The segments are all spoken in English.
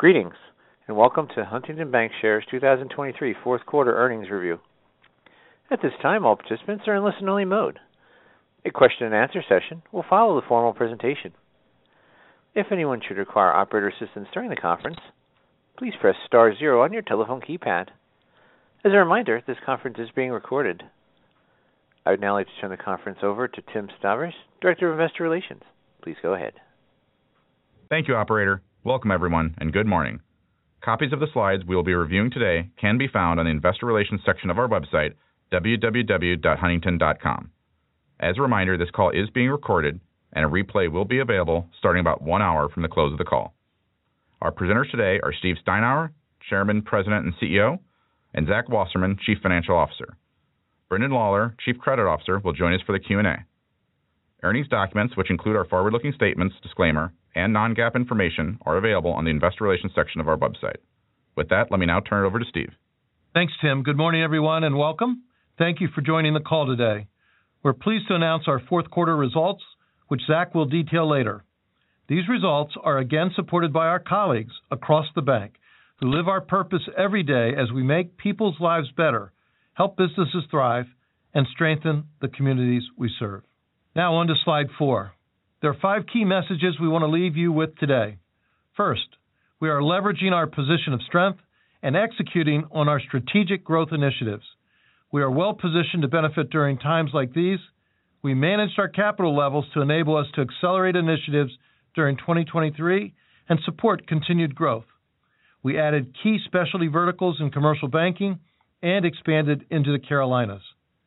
Greetings, and welcome to Huntington Bancshares 2023 fourth quarter earnings review. At this time, all participants are in listen-only mode. A question-and-answer session will follow the formal presentation. If anyone should require operator assistance during the conference, please press star zero on your telephone keypad. As a reminder, this conference is being recorded. I would now like to turn the conference over to Tim Stavros, Director of Investor Relations. Please go ahead. Thank you, Operator. Welcome, everyone, and good morning. Copies of the slides we will be reviewing today can be found on the Investor Relations section of our website, www.huntington.com. As a reminder, this call is being recorded, and a replay will be available starting about 1 hour from the close of the call. Our presenters today are Steve Steinour, Chairman, President, and CEO, and Zach Wasserman, Chief Financial Officer. Brendan Lawler, Chief Credit Officer, will join us for the Q&A. Earnings documents, which include our forward-looking statements, disclaimer, and non-GAAP information, are available on the Investor Relations section of our website. With that, let me now turn it over to Steve. Thanks, Tim. Good morning, everyone, and welcome. Thank you for joining the call today. We're pleased to announce our fourth quarter results, which Zach will detail later. These results are again supported by our colleagues across the bank who live our purpose every day as we make people's lives better, help businesses thrive, and strengthen the communities we serve. Now on to slide 4. There are 5 key messages we want to leave you with today. First, we are leveraging our position of strength and executing on our strategic growth initiatives. We are well positioned to benefit during times like these. We managed our capital levels to enable us to accelerate initiatives during 2023 and support continued growth. We added key specialty verticals in commercial banking and expanded into the Carolinas.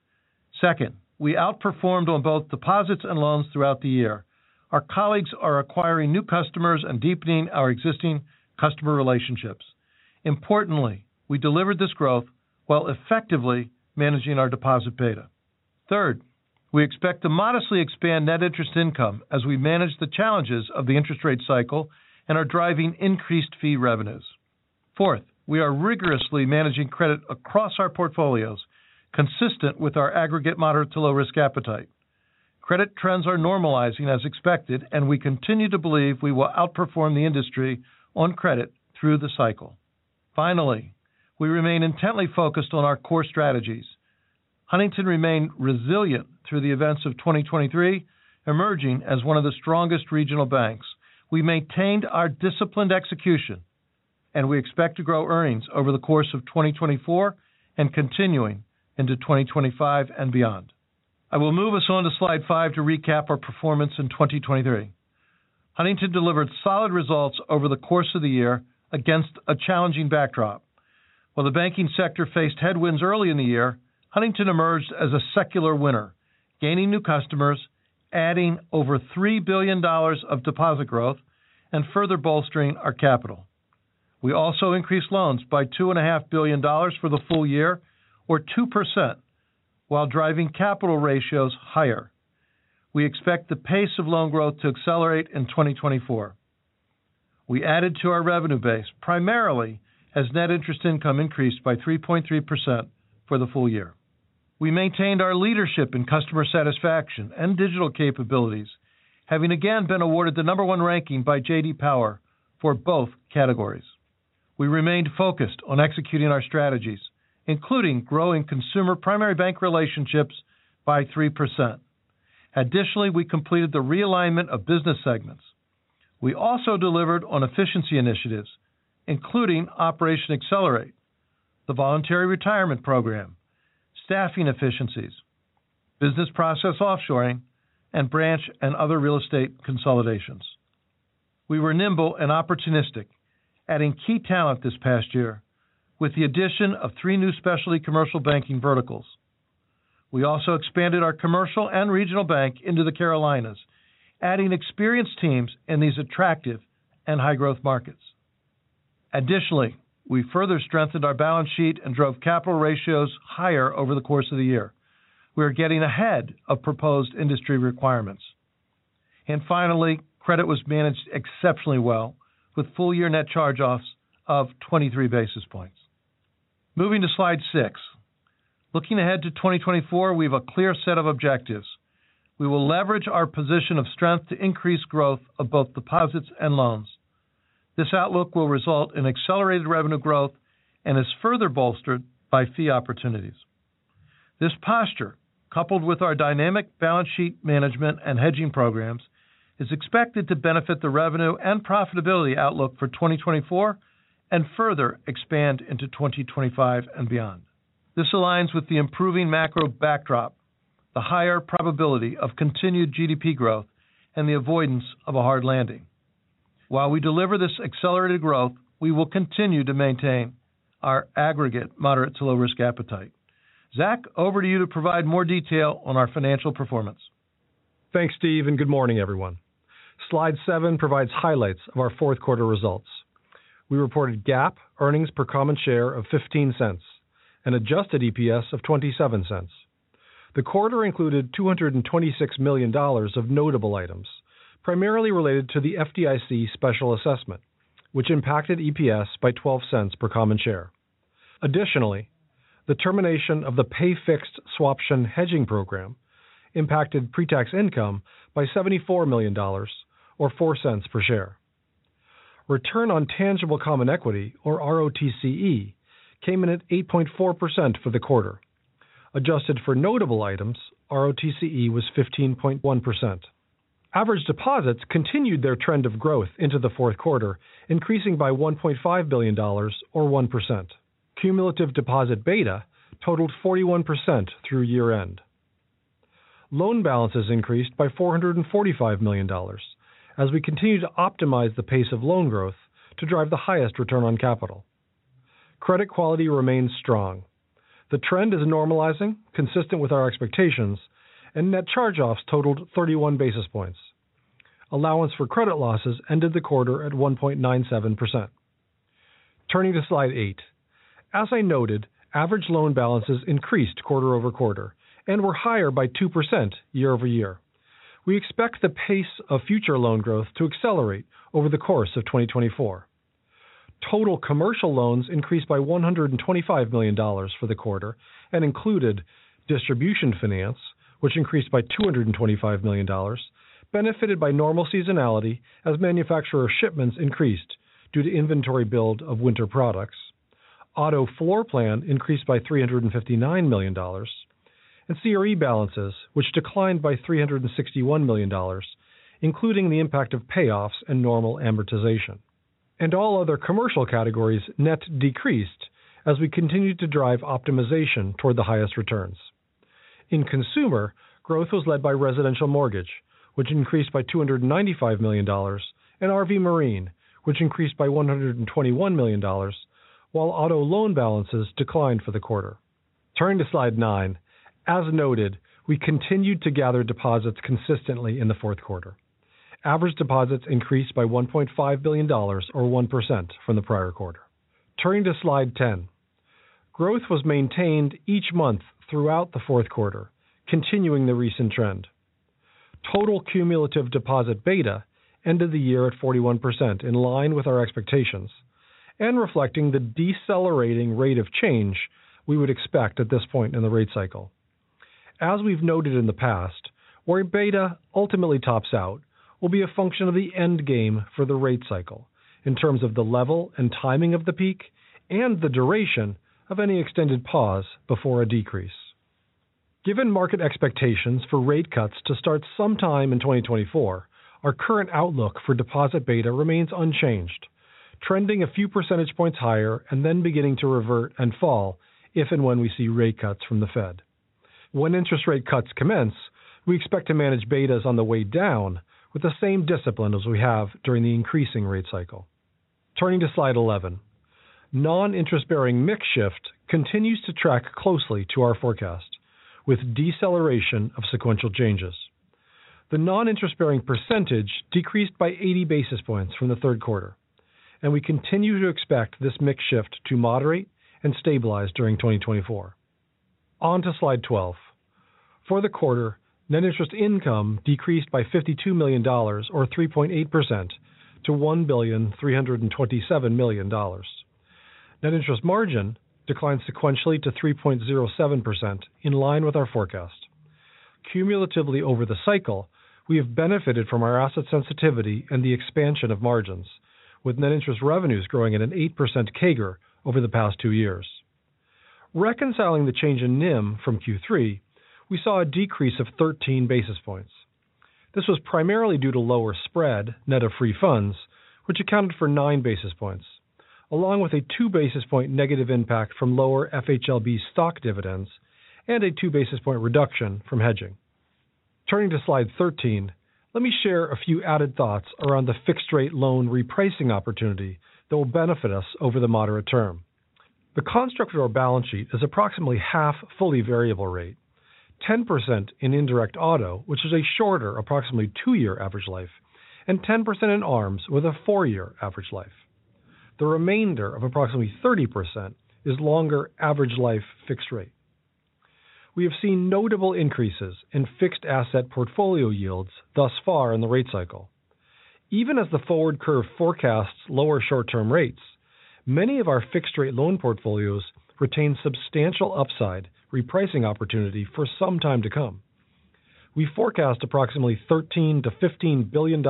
Second, we outperformed on both deposits and loans throughout the year. Our colleagues are acquiring new customers and deepening our existing customer relationships. Importantly, we delivered this growth while effectively managing our deposit beta. Third, we expect to modestly expand net interest income as we manage the challenges of the interest rate cycle and are driving increased fee revenues. Fourth, we are rigorously managing credit across our portfolios, consistent with our aggregate moderate to low risk appetite. Credit trends are normalizing as expected, and we continue to believe we will outperform the industry on credit through the cycle. Finally, we remain intently focused on our core strategies. Huntington remained resilient through the events of 2023, emerging as one of the strongest regional banks. We maintained our disciplined execution, and we expect to grow earnings over the course of 2024 and continuing into 2025 and beyond. I will move us on to slide 5 to recap our performance in 2023. Huntington delivered solid results over the course of the year against a challenging backdrop. While the banking sector faced headwinds early in the year, Huntington emerged as a secular winner, gaining new customers, adding over $3 billion of deposit growth, and further bolstering our capital. We also increased loans by $2.5 billion for the full year, or 2%, while driving capital ratios higher. We expect the pace of loan growth to accelerate in 2024. We added to our revenue base, primarily as net interest income increased by 3.3% for the full year. We maintained our leadership in customer satisfaction and digital capabilities, having again been awarded the #1 ranking by J.D. Power for both categories. We remained focused on executing our strategies, including growing consumer primary bank relationships by 3%. Additionally, we completed the realignment of business segments. We also delivered on efficiency initiatives, including Operation Accelerate, the voluntary retirement program, staffing efficiencies, business process offshoring, and branch and other real estate consolidations. We were nimble and opportunistic, adding key talent this past year, with the addition of 3 new specialty commercial banking verticals. We also expanded our commercial and regional bank into the Carolinas, adding experienced teams in these attractive and high-growth markets. Additionally, we further strengthened our balance sheet and drove capital ratios higher over the course of the year. We are getting ahead of proposed industry requirements. And finally, credit was managed exceptionally well, with full-year net charge-offs of 23 basis points. Moving to slide 6. Looking ahead to 2024, we have a clear set of objectives. We will leverage our position of strength to increase growth of both deposits and loans. This outlook will result in accelerated revenue growth and is further bolstered by fee opportunities. This posture, coupled with our dynamic balance sheet management and hedging programs, is expected to benefit the revenue and profitability outlook for 2024 and further expand into 2025 and beyond. This aligns with the improving macro backdrop, the higher probability of continued GDP growth, and the avoidance of a hard landing. While we deliver this accelerated growth, we will continue to maintain our aggregate moderate to low risk appetite. Zach, over to you to provide more detail on our financial performance. Thanks, Steve, and good morning, everyone. Slide 7 provides highlights of our fourth quarter results. We reported GAAP earnings per common share of 15 cents and adjusted EPS of 27 cents. The quarter included $226 million of notable items, primarily related to the FDIC special assessment, which impacted EPS by 12 cents per common share. Additionally, the termination of the pay-fixed swaption hedging program impacted pre-tax income by $74 million, or 4 cents per share. Return on tangible common equity, or ROTCE, came in at 8.4% for the quarter. Adjusted for notable items, ROTCE was 15.1%. Average deposits continued their trend of growth into the fourth quarter, increasing by $1.5 billion, or 1%. Cumulative deposit beta totaled 41% through year-end. Loan balances increased by $445 million as we continue to optimize the pace of loan growth to drive the highest return on capital. Credit quality remains strong. The trend is normalizing, consistent with our expectations, and net charge-offs totaled 31 basis points. Allowance for credit losses ended the quarter at 1.97%. Turning to slide 8. As I noted, average loan balances increased quarter over quarter and were higher by 2% year over year. We expect the pace of future loan growth to accelerate over the course of 2024. Total commercial loans increased by $125 million for the quarter and included distribution finance, which increased by $225 million, benefited by normal seasonality as manufacturer shipments increased due to inventory build of winter products. Auto floor plan increased by $359 million, and CRE balances, which declined by $361 million, including the impact of payoffs and normal amortization. And all other commercial categories net decreased as we continued to drive optimization toward the highest returns. In consumer, growth was led by residential mortgage, which increased by $295 million, and RV Marine, which increased by $121 million, while auto loan balances declined for the quarter. Turning to slide 9, as noted, we continued to gather deposits consistently in the fourth quarter. Average deposits increased by $1.5 billion, or 1%, from the prior quarter. Turning to slide 10. Growth was maintained each month throughout the fourth quarter, continuing the recent trend. Total cumulative deposit beta ended the year at 41%, in line with our expectations, and reflecting the decelerating rate of change we would expect at this point in the rate cycle. As we've noted in the past, where beta ultimately tops out will be a function of the end game for the rate cycle, in terms of the level and timing of the peak and the duration of any extended pause before a decrease. Given market expectations for rate cuts to start sometime in 2024, our current outlook for deposit beta remains unchanged, trending a few percentage points higher and then beginning to revert and fall if and when we see rate cuts from the Fed. When interest rate cuts commence, we expect to manage betas on the way down with the same discipline as we have during the increasing rate cycle. Turning to slide 11. Non-interest-bearing mix shift continues to track closely to our forecast, with deceleration of sequential changes. The non-interest-bearing percentage decreased by 80 basis points from the third quarter, and we continue to expect this mix shift to moderate and stabilize during 2024. On to slide 12. For the quarter, net interest income decreased by $52 million, or 3.8%, to $1,327 million. Net interest margin declined sequentially to 3.07%, in line with our forecast. Cumulatively over the cycle, we have benefited from our asset sensitivity and the expansion of margins, with net interest revenues growing at an 8% CAGR over the past 2 years. Reconciling the change in NIM from Q3, we saw a decrease of 13 basis points. This was primarily due to lower spread, net of free funds, which accounted for 9 basis points, along with a 2 basis point negative impact from lower FHLB stock dividends and a 2 basis point reduction from hedging. Turning to slide 13, let me share a few added thoughts around the fixed-rate loan repricing opportunity that will benefit us over the moderate term. The construct of our balance sheet is approximately half fully variable rate, 10% in indirect auto, which is a shorter, approximately 2-year average life, and 10% in ARMs with a 4-year average life. The remainder of approximately 30% is longer average life fixed rate. We have seen notable increases in fixed asset portfolio yields thus far in the rate cycle. Even as the forward curve forecasts lower short-term rates, many of our fixed-rate loan portfolios retain substantial upside repricing opportunity for some time to come. We forecast approximately $13 to $15 billion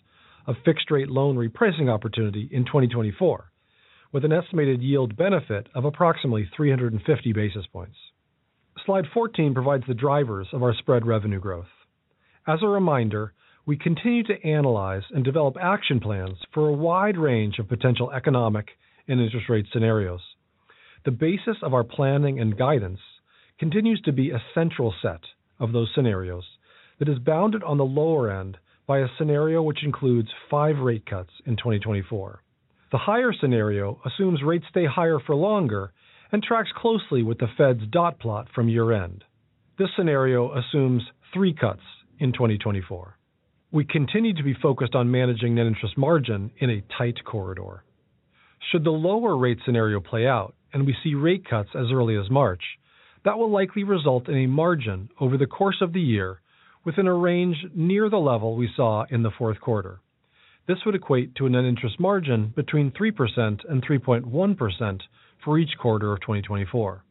of fixed-rate loan repricing opportunity in 2024, with an estimated yield benefit of approximately 350 basis points. Slide 14 provides the drivers of our spread revenue growth. As a reminder, we continue to analyze and develop action plans for a wide range of potential economic and interest rate scenarios. The basis of our planning and guidance continues to be a central set of those scenarios that is bounded on the lower end by a scenario which includes 5 rate cuts in 2024. The higher scenario assumes rates stay higher for longer and tracks closely with the Fed's dot plot from year-end. This scenario assumes 3 cuts in 2024. We continue to be focused on managing net interest margin in a tight corridor. Should the lower rate scenario play out and we see rate cuts as early as March, that will likely result in a margin over the course of the year within a range near the level we saw in the fourth quarter. This would equate to a net interest margin between 3% and 3.1% for each quarter of 2024.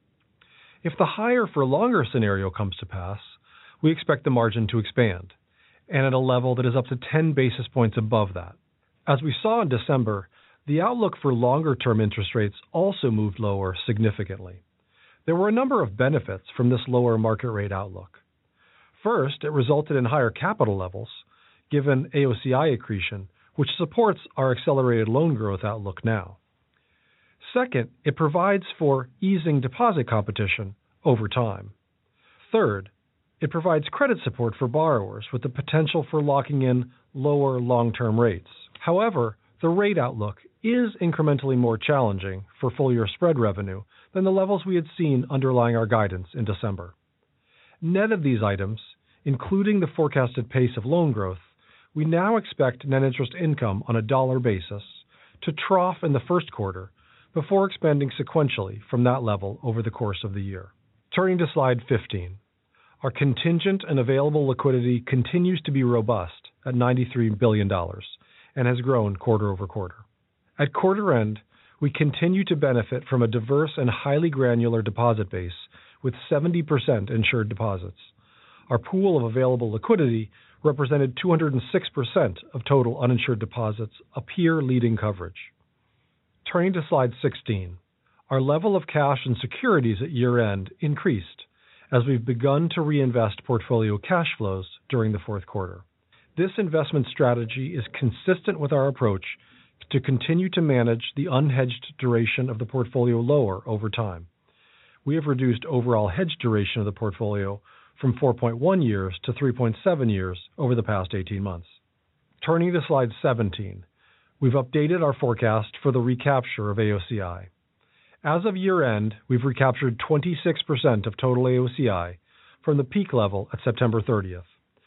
If the higher for longer scenario comes to pass, we expect the margin to expand, and at a level that is up to 10 basis points above that. As we saw in December, the outlook for longer-term interest rates also moved lower significantly. There were a number of benefits from this lower market rate outlook. First, it resulted in higher capital levels, given AOCI accretion, which supports our accelerated loan growth outlook now. Second, it provides for easing deposit competition over time. Third, it provides credit support for borrowers with the potential for locking in lower long-term rates. However, the rate outlook is incrementally more challenging for full-year spread revenue than the levels we had seen underlying our guidance in December. Net of these items, including the forecasted pace of loan growth, we now expect net interest income on a dollar basis to trough in the first quarter before expanding sequentially from that level over the course of the year. Turning to slide 15. Our contingent and available liquidity continues to be robust at $93 billion and has grown quarter over quarter. At quarter end, we continue to benefit from a diverse and highly granular deposit base with 70% insured deposits. Our pool of available liquidity represented 206% of total uninsured deposits, a peer-leading coverage. Turning to slide 16, our level of cash and securities at year-end increased as we've begun to reinvest portfolio cash flows during the fourth quarter. This investment strategy is consistent with our approach to continue to manage the unhedged duration of the portfolio lower over time. We have reduced overall hedge duration of the portfolio from 4.1 years to 3.7 years over the past 18 months. Turning to slide 17, we've updated our forecast for the recapture of AOCI. As of year-end, we've recaptured 26% of total AOCI from the peak level at September 30th.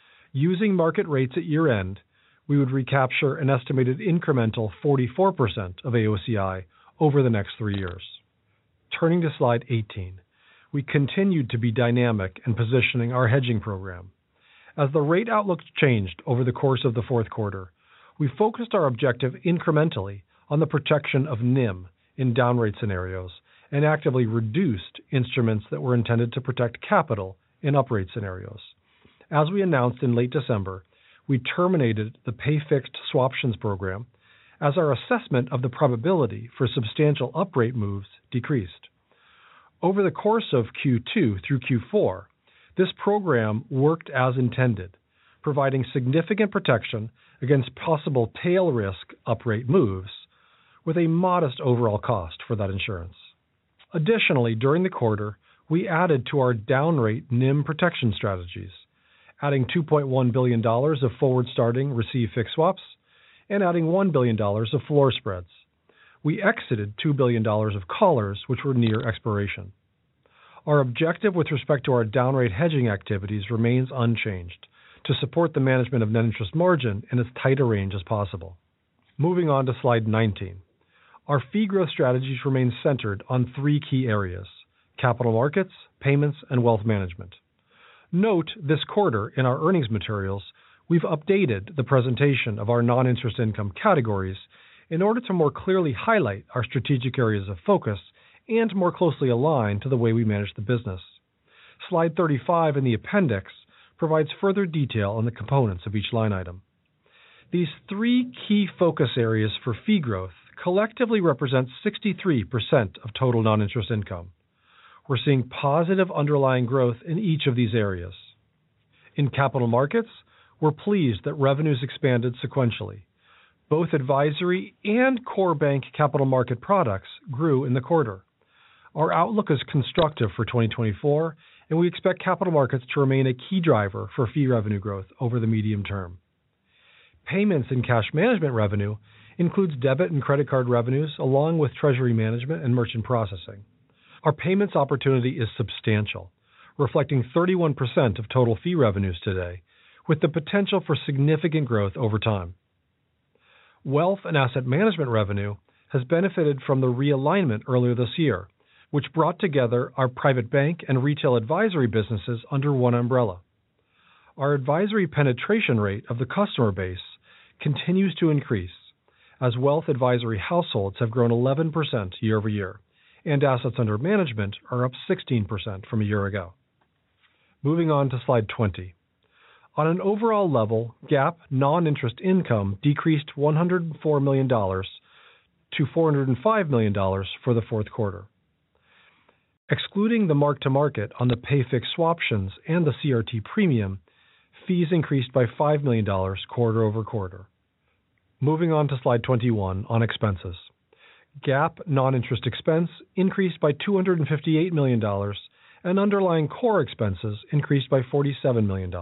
Using market rates at year-end, we would recapture an estimated incremental 44% of AOCI over the next 3 years. Turning to slide 18, we continued to be dynamic in positioning our hedging program. As the rate outlook changed over the course of the fourth quarter, we focused our objective incrementally on the protection of NIM in down rate scenarios and actively reduced instruments that were intended to protect capital in up rate scenarios. As we announced in late December, we terminated the pay-fixed swaptions program as our assessment of the probability for substantial uprate moves decreased. Over the course of Q2 through Q4, this program worked as intended, providing significant protection against possible tail risk uprate moves with a modest overall cost for that insurance. Additionally, during the quarter, we added to our downrate NIM protection strategies, adding $2.1 billion of forward-starting receive-fixed swaps and adding $1 billion of floor spreads. We exited $2 billion of collars which were near expiration. Our objective with respect to our downrate hedging activities remains unchanged, to support the management of net interest margin in as tight a range as possible. Moving on to slide 19. Our fee growth strategies remain centered on three key areas: capital markets, payments, and wealth management. Note this quarter in our earnings materials, we've updated the presentation of our non-interest income categories in order to more clearly highlight our strategic areas of focus and more closely align to the way we manage the business. Slide 35 in the appendix provides further detail on the components of each line item. These three key focus areas for fee growth collectively represent 63% of total non-interest income. We're seeing positive underlying growth in each of these areas. In capital markets, we're pleased that revenues expanded sequentially. Both advisory and core bank capital market products grew in the quarter. Our outlook is constructive for 2024, and we expect capital markets to remain a key driver for fee revenue growth over the medium term. Payments and cash management revenue includes debit and credit card revenues along with treasury management and merchant processing. Our payments opportunity is substantial, reflecting 31% of total fee revenues today, with the potential for significant growth over time. Wealth and asset management revenue has benefited from the realignment earlier this year, which brought together our private bank and retail advisory businesses under one umbrella. Our advisory penetration rate of the customer base continues to increase, as wealth advisory households have grown 11% year over year, and assets under management are up 16% from a year ago. Moving on to slide 20. On an overall level, GAAP non-interest income decreased $104 million to $405 million for the fourth quarter. Excluding the mark-to-market on the pay-fixed swaptions and the CRT premium, fees increased by $5 million quarter over quarter. Moving on to slide 21 on expenses. GAAP non-interest expense increased by $258 million, and underlying core expenses increased by $47 million.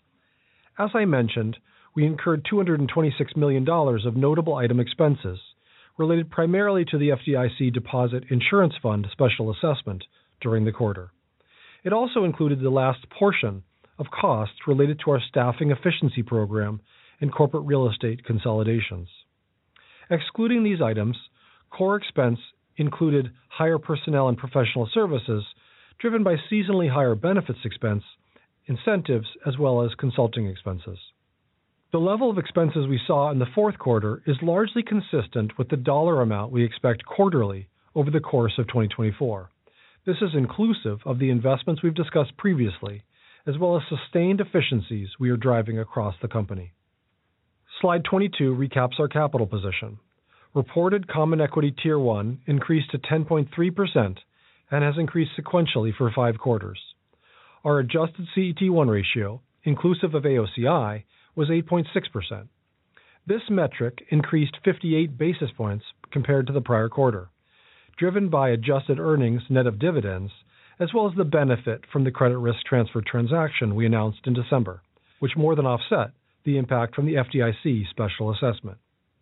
As I mentioned, we incurred $226 million of notable item expenses related primarily to the FDIC Deposit Insurance Fund special assessment during the quarter. It also included the last portion of costs related to our staffing efficiency program and corporate real estate consolidations. Excluding these items, core expense included higher personnel and professional services driven by seasonally higher benefits expense, incentives, as well as consulting expenses. The level of expenses we saw in the fourth quarter is largely consistent with the dollar amount we expect quarterly over the course of 2024. This is inclusive of the investments we've discussed previously, as well as sustained efficiencies we are driving across the company. Slide 22 recaps our capital position. Reported Common Equity Tier 1 increased to 10.3% and has increased sequentially for 5 quarters. Our adjusted CET1 ratio, inclusive of AOCI, was 8.6%. This metric increased 58 basis points compared to the prior quarter, driven by adjusted earnings net of dividends, as well as the benefit from the credit risk transfer transaction we announced in December, which more than offset the impact from the FDIC special assessment.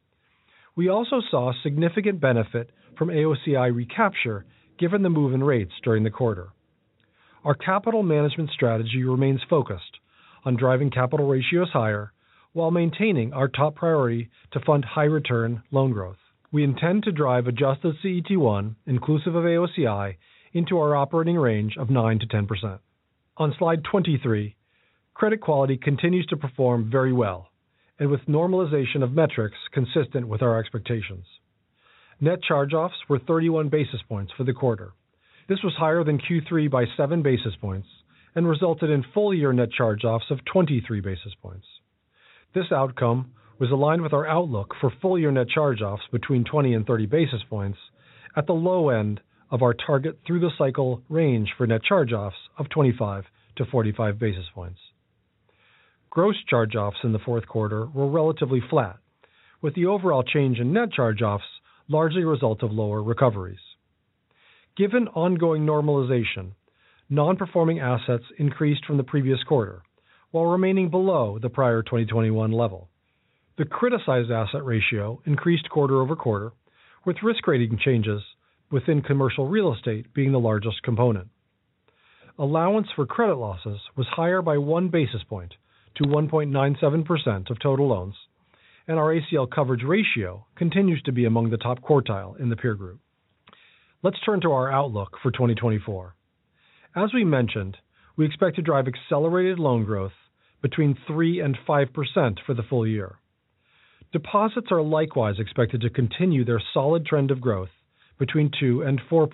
We also saw significant benefit from AOCI recapture given the move in rates during the quarter. Our capital management strategy remains focused on driving capital ratios higher while maintaining our top priority to fund high-return loan growth. We intend to drive adjusted CET1, inclusive of AOCI, into our operating range of 9 to 10%. On slide 23, credit quality continues to perform very well, and with normalization of metrics consistent with our expectations. Net charge-offs were 31 basis points for the quarter. This was higher than Q3 by 7 basis points and resulted in full-year net charge-offs of 23 basis points. This outcome was aligned with our outlook for full-year net charge-offs between 20 and 30 basis points at the low end of our target through-the-cycle range for net charge-offs of 25 to 45 basis points. Gross charge-offs in the fourth quarter were relatively flat, with the overall change in net charge-offs largely a result of lower recoveries. Given ongoing normalization, non-performing assets increased from the previous quarter, while remaining below the prior 2021 level. The criticized asset ratio increased quarter over quarter, with risk rating changes within commercial real estate being the largest component. Allowance for credit losses was higher by 1 basis point to 1.97% of total loans, and our ACL coverage ratio continues to be among the top quartile in the peer group. Let's turn to our outlook for 2024. As we mentioned, we expect to drive accelerated loan growth between 3 and 5% for the full year. Deposits are likewise expected to continue their solid trend of growth between 2 and 4%.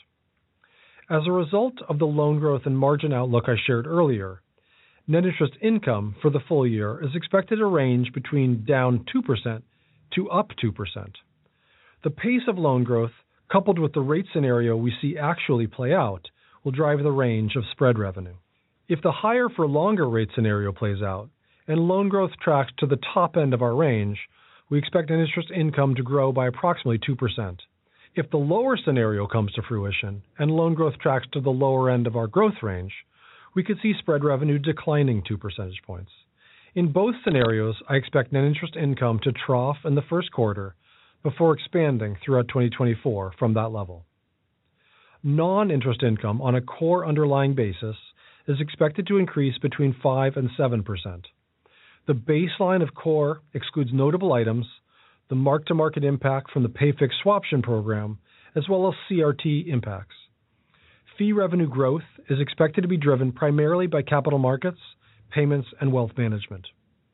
As a result of the loan growth and margin outlook I shared earlier, net interest income for the full year is expected to range between down 2% to up 2%. The pace of loan growth, coupled with the rate scenario we see actually play out, will drive the range of spread revenue. If the higher for longer rate scenario plays out and loan growth tracks to the top end of our range, we expect net interest income to grow by approximately 2%. If the lower scenario comes to fruition and loan growth tracks to the lower end of our growth range, we could see spread revenue declining 2 percentage points. In both scenarios, I expect net interest income to trough in the first quarter before expanding throughout 2024 from that level. Non-interest income on a core underlying basis is expected to increase between 5 and 7%. The baseline of core excludes notable items, the mark-to-market impact from the pay-fixed swaption program, as well as CRT impacts. Fee revenue growth is expected to be driven primarily by capital markets, payments, and wealth management.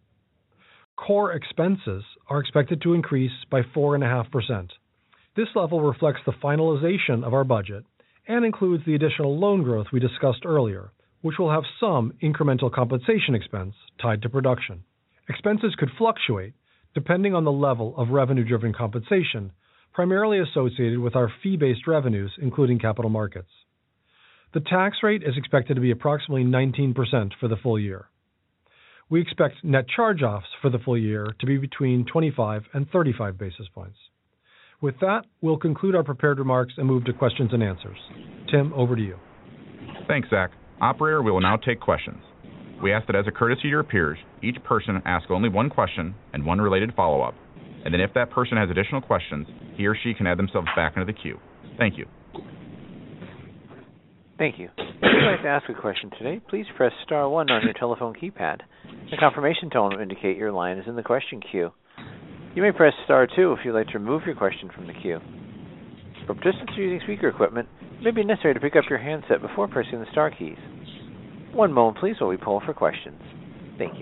Core expenses are expected to increase by 4.5%. This level reflects the finalization of our budget and includes the additional loan growth we discussed earlier, which will have some incremental compensation expense tied to production. Expenses could fluctuate depending on the level of revenue-driven compensation, primarily associated with our fee-based revenues, including capital markets. The tax rate is expected to be approximately 19% for the full year. We expect net charge-offs for the full year to be between 25 and 35 basis points. With that, we'll conclude our prepared remarks and move to questions and answers. Tim, over to you. Thanks, Zach. Operator, we will now take questions. We ask that as a courtesy to your peers, each person ask only one question and one related follow-up, and then if that person has additional questions, he or she can add themselves back into the queue. Thank you. Thank you. If you'd like to ask a question today, please press star 1 on your telephone keypad. The confirmation tone will indicate your line is in the question queue. You may press star 2 if you'd like to remove your question from the queue. For participants using speaker equipment, it may be necessary to pick up your handset before pressing the star keys. One moment, please, while we poll for questions. Thank you.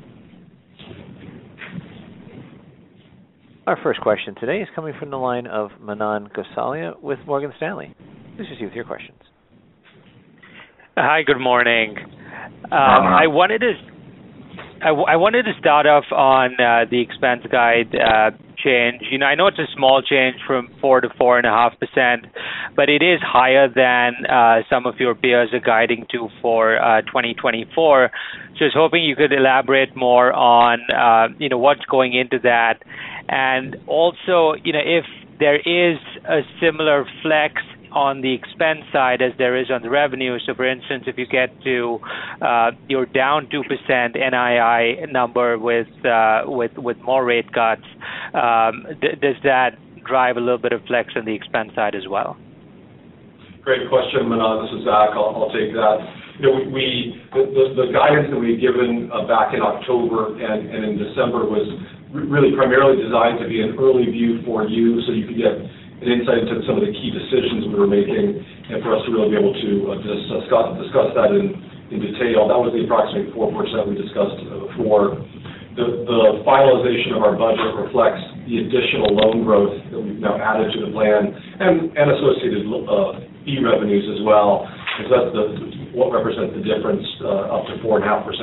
Our first question today is coming from the line of Manan Gosalia with Morgan Stanley. Please proceed with your questions. Hi, good morning. I wanted to start off on the expense guide change. I know it's a small change from 4 to 4.5%, but it is higher than some of your peers are guiding to for 2024. So I was hoping you could elaborate more on what's going into that, and also if there is a similar flex on the expense side as there is on the revenue. So, for instance, if you get to your down 2% NII number with more rate cuts, does that drive a little bit of flex on the expense side as well? Great question, Manan. This is Zach. I'll take that. The guidance that we had given back in October and in December was really primarily designed to be an early view for you, so you could get an insight into some of the key decisions we were making, and for us to really be able to discuss that in detail. That was the approximate 4% we discussed before. The finalization of our budget reflects the additional loan growth that we've now added to the plan and associated fee revenues as well, because that's what represents the difference up to 4.5%. To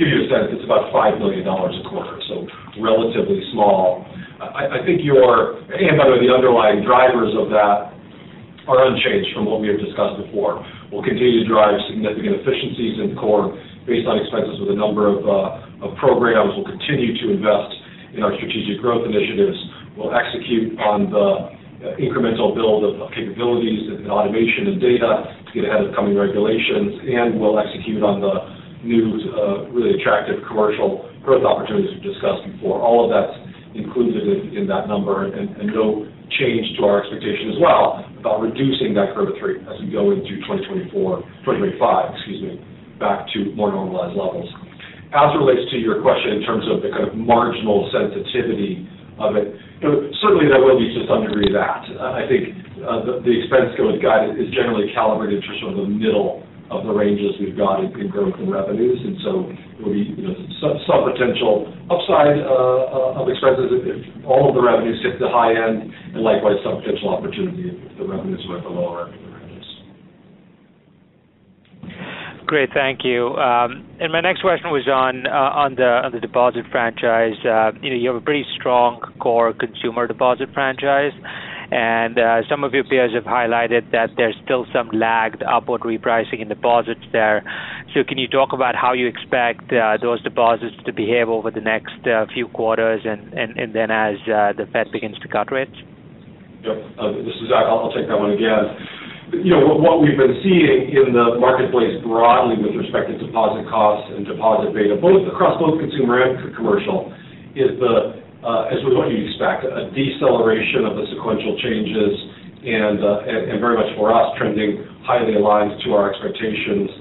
give you a sense, it's about $5 million a quarter, so relatively small. I think and by the way, the underlying drivers of that are unchanged from what we have discussed before. We'll continue to drive significant efficiencies in core based on expenses with a number of programs. We'll continue to invest in our strategic growth initiatives. We'll execute on the incremental build of capabilities and automation and data to get ahead of coming regulations, and we'll execute on the new, really attractive commercial growth opportunities we've discussed before. All of that's included in that number, and no change to our expectation as well about reducing that growth rate as we go into 2025, back to more normalized levels. As it relates to your question in terms of the kind of marginal sensitivity of it, certainly there will be to some degree of that. I think the expense guide is generally calibrated to sort of the middle of the ranges we've got in growth and revenues, and so there will be some potential upside of expenses if all of the revenues hit the high end, and likewise some potential opportunity if the revenues are at the lower end of the ranges. Great, thank you. And my next question was on the deposit franchise. You have a pretty strong core consumer deposit franchise, and some of your peers have highlighted that there's still some lagged upward repricing in deposits there. So can you talk about how you expect those deposits to behave over the next few quarters and then as the Fed begins to cut rates? Yep. This is Zach. I'll take that one again. What we've been seeing in the marketplace broadly with respect to deposit costs and deposit beta, across both consumer and commercial, is as with what you'd expect, a deceleration of the sequential changes, and very much for us trending highly aligned to our expectations.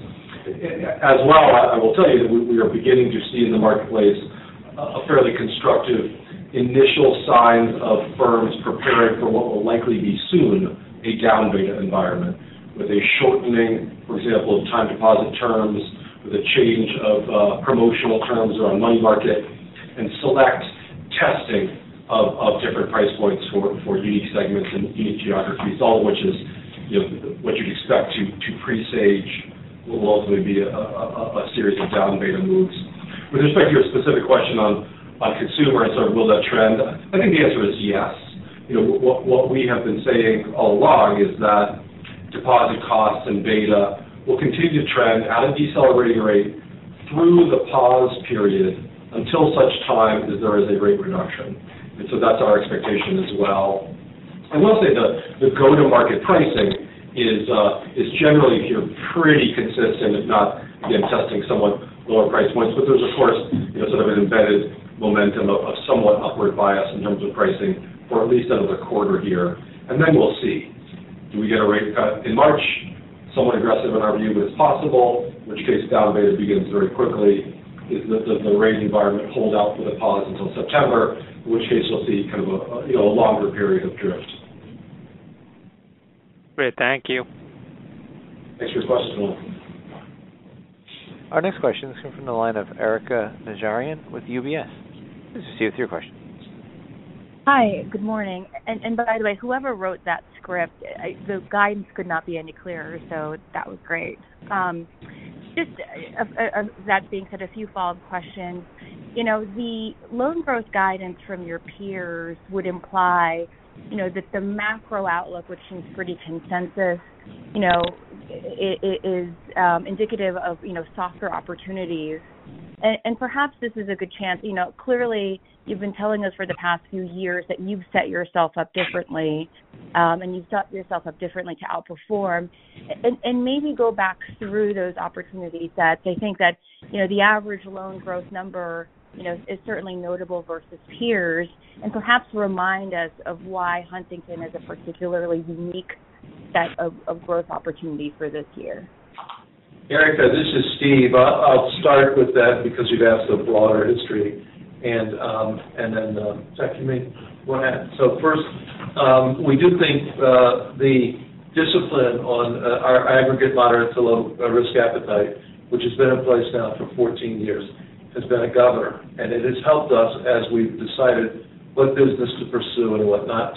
As well, I will tell you that we are beginning to see in the marketplace a fairly constructive initial signs of firms preparing for what will likely be soon a down beta environment, with a shortening, for example, of time deposit terms, with a change of promotional terms around money market, and select testing of different price points for unique segments and unique geographies, all of which is what you'd expect to presage what will ultimately be a series of down beta moves. With respect to your specific question on consumer and sort of will that trend, I think the answer is yes. What we have been saying all along is that deposit costs and beta will continue to trend at a decelerating rate through the pause period until such time as there is a rate reduction. And so that's our expectation as well. I will say the go-to-market pricing is generally here pretty consistent, if not, again, testing somewhat lower price points. But there's, of course, sort of an embedded momentum of somewhat upward bias in terms of pricing for at least another quarter here. And then we'll see. Do we get a rate cut in March? Somewhat aggressive in our view, but it's possible, in which case down beta begins very quickly. Does the rate environment hold out for the pause until September, in which case you'll see kind of a longer period of drift. Great, thank you. Thanks for your question. Our next question is coming from the line of Erika Najarian with UBS. Please proceed with your question. Hi, good morning. And by the way, whoever wrote that script, the guidance could not be any clearer, so that was great. That being said, a few follow-up questions. The loan growth guidance from your peers would imply, that the macro outlook, which seems pretty consensus, is indicative of, softer opportunities. And perhaps this is a good chance. Clearly you've been telling us for the past few years that you've set yourself up differently, and you've set yourself up differently to outperform, and maybe go back through those opportunity sets. I think that, the average loan growth number, is certainly notable versus peers, and perhaps remind us of why Huntington is a particularly unique set of growth opportunities for this year. Erika, this is Steve. I'll start with that because you've asked a broader history, and then Zach, you may want to add. So first, we do think the discipline on our aggregate moderate to low risk appetite, which has been in place now for 14 years, has been a governor, and it has helped us as we've decided what business to pursue and what not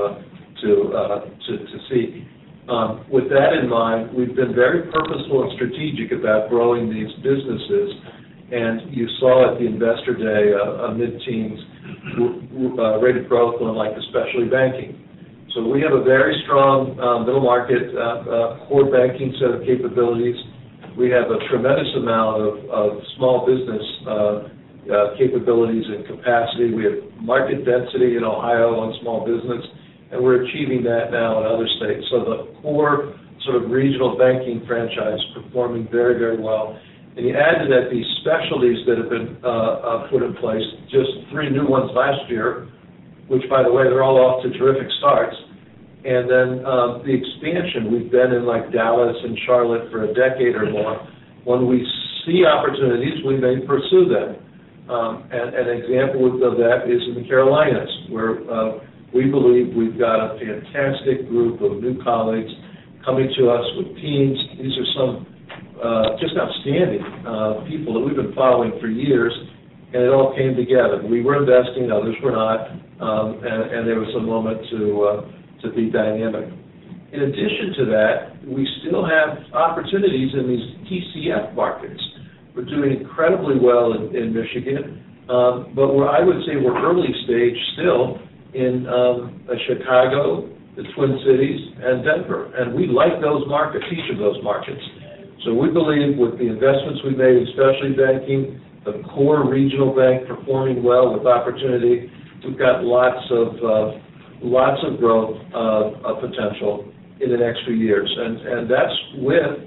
to seek. With that in mind, we've been very purposeful and strategic about growing these businesses And you saw at the Investor Day a mid-teens rate of growth on like the specialty banking. So we have a very strong middle market core banking set of capabilities. We have a tremendous amount of small business capabilities and capacity. We have market density in Ohio on small business, and we're achieving that now in other states. So the core sort of regional banking franchise performing very, very well. And you add to that these specialties that have been put in place, just 3 new ones last year, which, by the way, they're all off to terrific starts. And then the expansion, we've been in like Dallas and Charlotte for a decade or more. When we see opportunities, we may pursue them. And an example of that is in the Carolinas, where we believe we've got a fantastic group of new colleagues coming to us with teams. These are some just outstanding people that we've been following for years, and it all came together. We were investing, others were not, and there was a moment to be dynamic. In addition to that, we still have opportunities in these TCF markets. We're doing incredibly well in Michigan, but I would say we're early stage still in Chicago, the Twin Cities, and Denver. And we like those markets, each of those markets. So we believe with the investments we made in specialty banking, the core regional bank performing well with opportunity, we've got lots of growth potential in the next few years, and that's with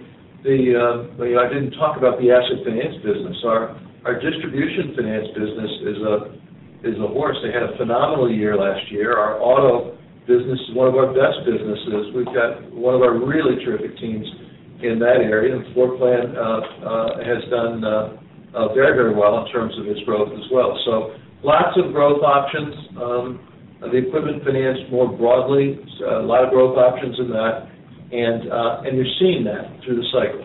I didn't talk about the asset finance business. Our distribution finance business is a horse. They had a phenomenal year last year. Our auto business is one of our best businesses. We've got one of our really terrific teams in that area, and Floor Plan has done very, very well in terms of its growth as well. So lots of growth options. The equipment finance more broadly, a lot of growth options in that, and you're seeing that through the cycle.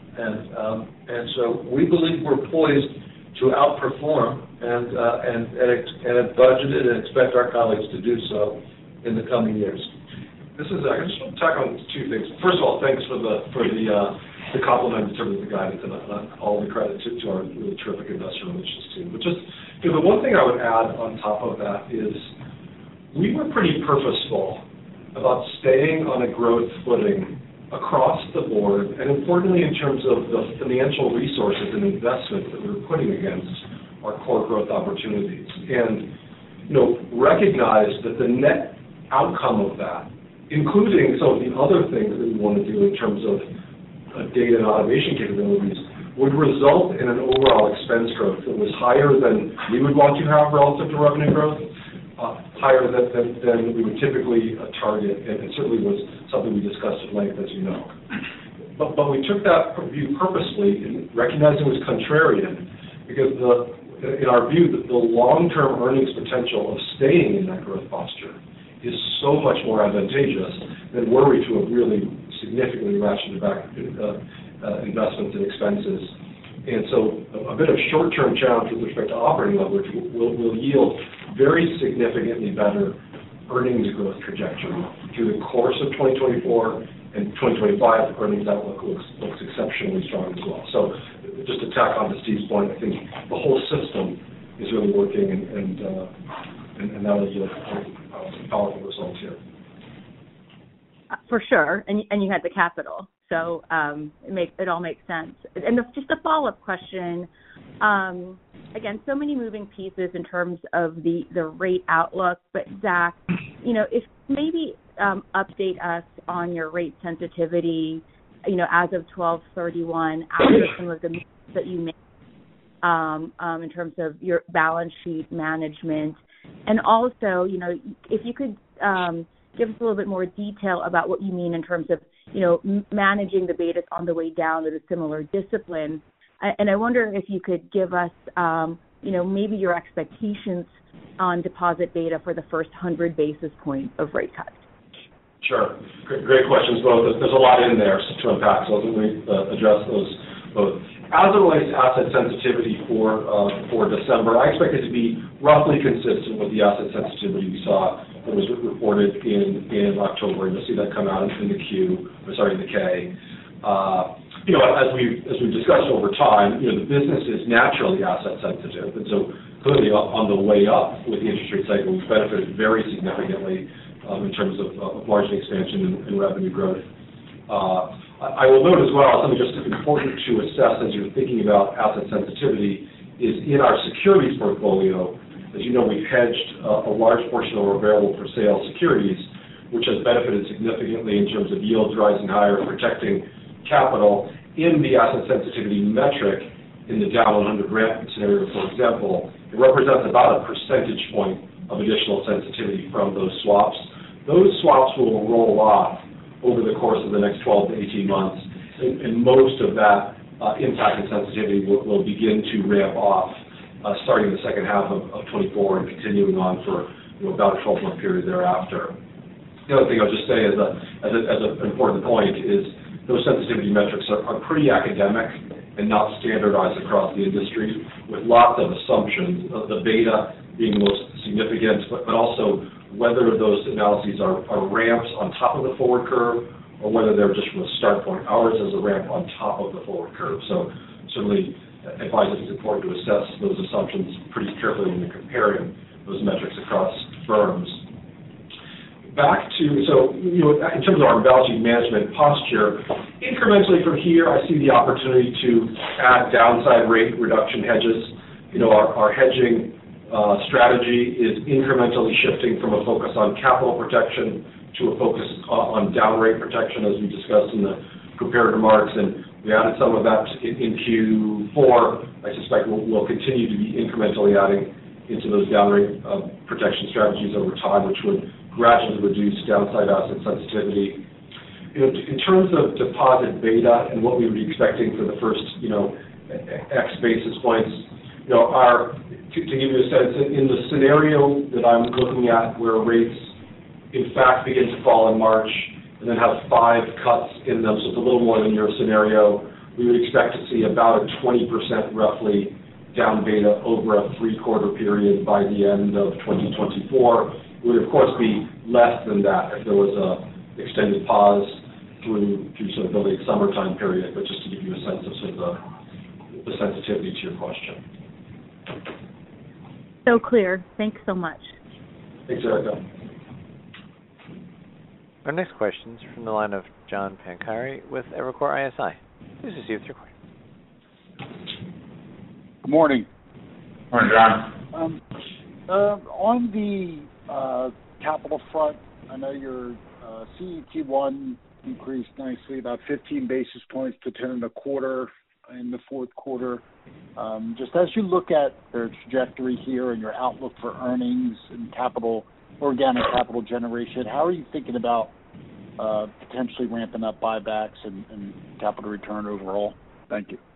And so we believe we're poised to outperform and have budgeted and expect our colleagues to do so in the coming years. This is I just want to tack on 2 things. First of all, thanks for the compliment in terms of the guidance and all the credit to our really terrific investor relations team. But just the one thing I would add on top of that is we were pretty purposeful about staying on a growth footing across the board, and importantly in terms of the financial resources and investments that we were putting against our core growth opportunities. And recognize that the net outcome of that, including some of the other things that we want to do in terms of data and automation capabilities, would result in an overall expense growth that was higher than we would want to have relative to revenue growth, higher than we would typically target, and it certainly was something we discussed at length, as you know. But we took that view purposely, and recognizing it was contrarian, because in our view, the long-term earnings potential of staying in that growth posture is so much more advantageous than were we to have really significantly ratcheted back investments and expenses. And so a bit of short-term challenge with respect to operating leverage will yield very significantly better earnings growth trajectory through the course of 2024, and 2025 earnings outlook looks exceptionally strong as well. So just to tack on to Steve's point, I think the whole system is really working, and that will yield powerful results here. For sure, and you had the capital, so it all makes sense. And just a follow-up question. Again, so many moving pieces in terms of the rate outlook, but Zach, if maybe update us on your rate sensitivity, as of 12/31, after some of the moves that you made in terms of your balance sheet management, and also, if you could give us a little bit more detail about what you mean in terms of, managing the betas on the way down at a similar discipline. And I wonder if you could give us, maybe your expectations on deposit beta for the first 100 basis points of rate cuts. Sure. Great questions, both. There's a lot in there to unpack, so let me address those both. As it relates to asset sensitivity for December, I expect it to be roughly consistent with the asset sensitivity we saw that was reported in October, and you'll see that come out in the K. As we've discussed over time, the business is naturally asset sensitive, and so clearly on the way up with the interest rate cycle, we've benefited very significantly in terms of margin expansion and revenue growth. I will note as well, something just important to assess as you're thinking about asset sensitivity is in our securities portfolio. As you know, we've hedged a large portion of our available for sale securities, which has benefited significantly in terms of yields rising higher, protecting capital. In the asset sensitivity metric, in the down 100 ramp scenario, for example, it represents about a percentage point of additional sensitivity from those swaps. Those swaps will roll off over the course of the next 12 to 18 months, and most of that impact and sensitivity will begin to ramp off starting in the second half of 24 and continuing on for about a 12-month period thereafter. The other thing I'll just say as an important point is those sensitivity metrics are pretty academic and not standardized across the industry, with lots of assumptions, the beta being the most significant, but also whether those analyses are ramps on top of the forward curve or whether they're just from a start point. Ours is a ramp on top of the forward curve. So certainly advisors it's important to assess those assumptions pretty carefully when you're comparing those metrics across firms. In terms of our balance sheet management posture, incrementally from here, I see the opportunity to add downside rate reduction hedges. Our hedging strategy is incrementally shifting from a focus on capital protection to a focus on down rate protection, as we discussed in the prepared remarks, and we added some of that in Q4. I suspect we'll continue to be incrementally adding into those down rate protection strategies over time, which would gradually reduce downside asset sensitivity. In terms of deposit beta and what we would be expecting for the first, X basis points, to give you a sense, in the scenario that I'm looking at where rates in fact begin to fall in March and then have 5 cuts in them, so it's a little more than your scenario, we would expect to see about a 20% roughly down beta over a 3-quarter period by the end of 2024. It would, of course, be less than that if there was a extended pause through sort of the late summertime period, but just to give you a sense of sort of the sensitivity to your question. So clear. Thanks so much. Thanks, Erica. Our next question is from the line of John Pancari with Evercore ISI. Please proceed with your question. Good morning. Morning, John. On the capital front, I know your CET1 increased nicely, about 15 basis points to 10.25 in the fourth quarter. Just as you look at their trajectory here and your outlook for earnings and organic capital generation, how are you thinking about potentially ramping up buybacks and capital return overall? Thank you.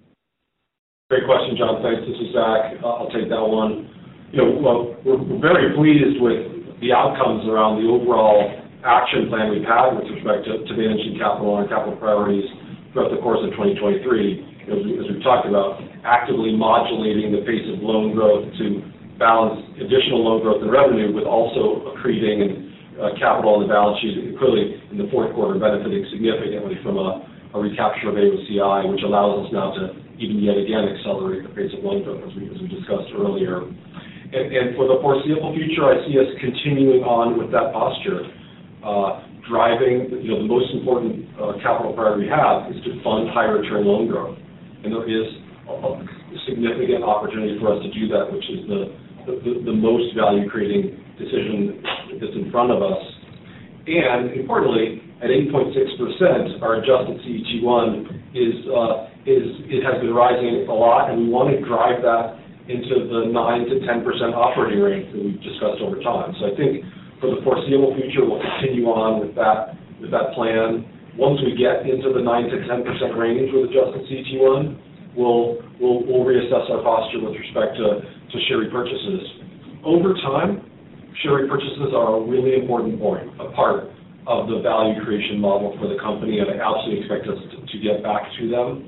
Great question, John. Thanks. This is Zach. I'll take that one. We're very pleased with the outcomes around the overall action plan we've had with respect to managing capital and capital priorities throughout the course of 2023. As we've talked about, actively modulating the pace of loan growth to balance additional loan growth and revenue with also accreting capital on the balance sheet, clearly in the fourth quarter benefiting significantly from a recapture of AOCI, which allows us now to even yet again accelerate the pace of loan growth as we discussed earlier. And for the foreseeable future, I see us continuing on with that posture, driving, the most important capital priority we have is to fund higher return loan growth. And there is a significant opportunity for us to do that, which is the most value-creating decision that's in front of us. And importantly, at 8.6%, our adjusted CET1 it has been rising a lot, and we want to drive that into the 9 to 10% operating range that we've discussed over time. So I think for the foreseeable future, we'll continue on with that plan. Once we get into the 9 to 10% range with adjusted CET1, we'll reassess our posture with respect to share repurchases. Over time, share repurchases are a really important part of the value creation model for the company, and I absolutely expect us to get back to them.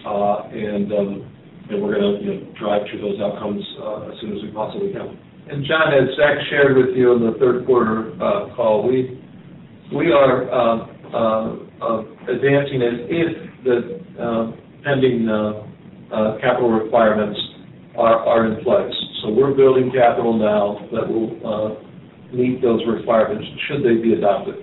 And we're going to drive to those outcomes as soon as we possibly can. And John, as Zach shared with you in the third quarter call, we are advancing it if the pending capital requirements are in place. So we're building capital now that will meet those requirements should they be adopted.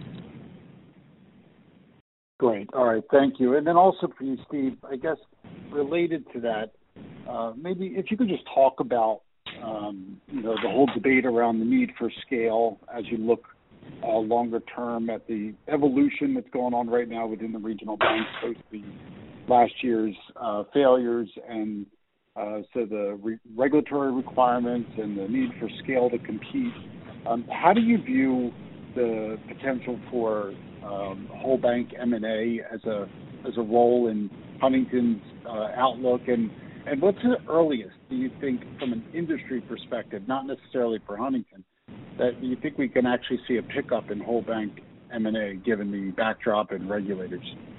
Great. All right. Thank you. And then also for you, Steve, I guess related to that, maybe if you could just talk about, the whole debate around the need for scale as you look longer term at the evolution that's going on right now within the regional banks, post the last year's failures, and so the regulatory requirements and the need for scale to compete. How do you view the potential for whole bank M&A as a role in Huntington's outlook, and what's the earliest do you think from an industry perspective, not necessarily for Huntington, that you think we can actually see a pickup in whole bank M&A given the backdrop and regulators?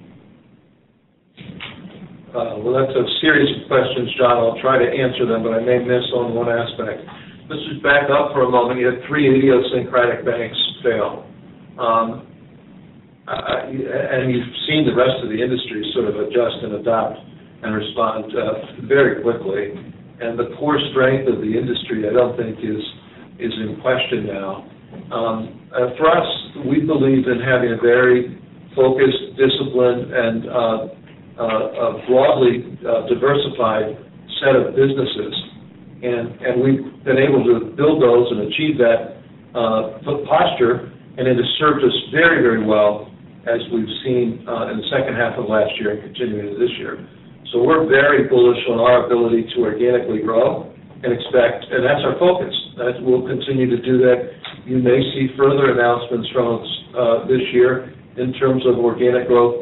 Well, that's a series of questions, John. I'll try to answer them, but I may miss on one aspect. Let's just back up for a moment. You had 3 idiosyncratic banks fail. And you've seen the rest of the industry sort of adjust and adapt and respond very quickly. And the core strength of the industry, I don't think, is in question now. For us, we believe in having a very focused, disciplined, and a broadly diversified set of businesses. And we've been able to build those and achieve that posture, and it has served us very, very well, as we've seen in the second half of last year and continuing into this year. So we're very bullish on our ability to organically grow and expect, and that's our focus. We'll continue to do that. You may see further announcements from us this year in terms of organic growth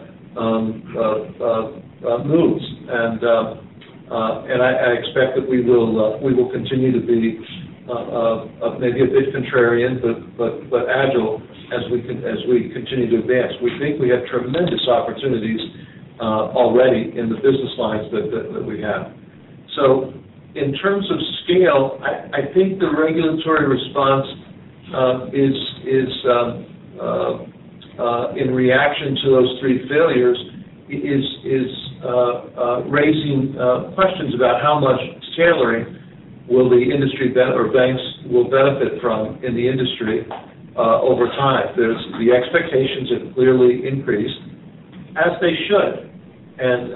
moves, and I expect that we will continue to be maybe a bit contrarian, but agile as we continue to advance. We think we have tremendous opportunities already in the business lines that we have. So in terms of scale, I think the regulatory response is in reaction to those 3 failures is raising questions about how much tailoring will the industry or banks will benefit from in the industry over time. The expectations have clearly increased, as they should, and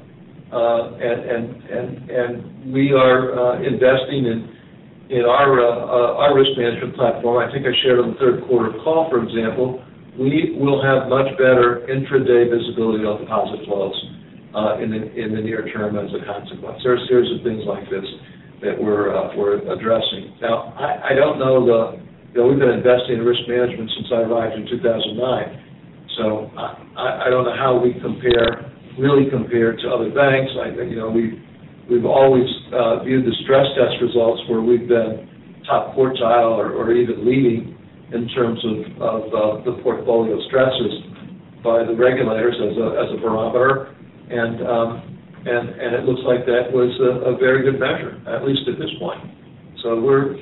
we are investing in our risk management platform. I think I shared on the third quarter call, for example, we will have much better intraday visibility on deposit flows in the near term as a consequence. There are a series of things like this that we're addressing. Now, I don't know we've been investing in risk management since I arrived in 2009, so I don't know how we really compare to other banks. We've always viewed the stress test results where we've been top quartile or even leading in terms of the portfolio stresses by the regulators as a barometer, and it looks like that was a very good measure, at least at this point. So